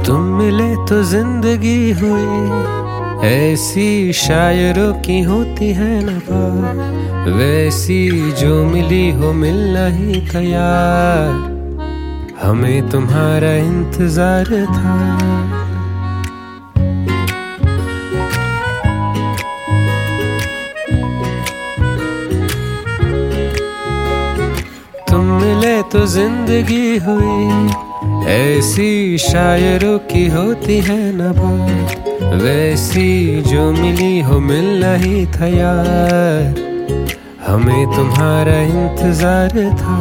तुम मिले तो जिंदगी हुई, ऐसी शायरों की होती है न बात, वैसी जो मिली हो मिलना ही तैयार, हमें तुम्हारा इंतजार था। तुम मिले तो जिंदगी हुई, ऐसी शायरों की होती है न बात, वैसी जो मिली हो मिलना ही था यार, हमें तुम्हारा इंतजार था।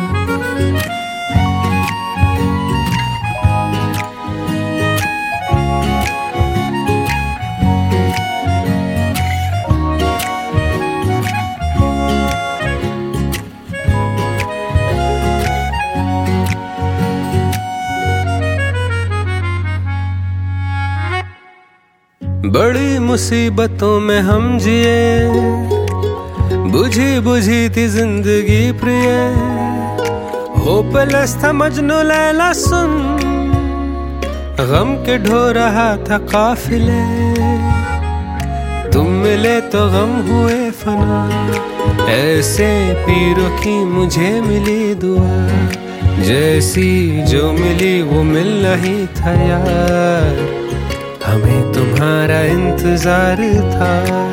बड़ी मुसीबतों में हम जिए, बुझी बुझी थी जिंदगी प्रिय, होपलेस था मजनू लैला सुन, गम के ढो रहा था काफिले, तुम मिले तो गम हुए फना, ऐसे पीरों की मुझे मिली दुआ, जैसी जो मिली वो मिलना ही था यार, हमें तुम्हारा इंतजार था।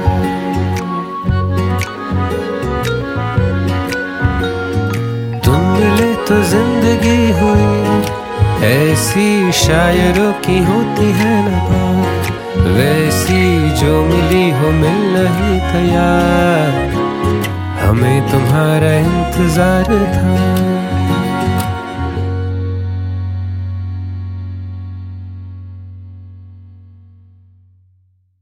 तुम मिले तो जिंदगी हुई, ऐसी शायरों की होती है न बात, वैसी जो मिली हो मिलना ही तैयार, हमें तुम्हारा इंतजार था।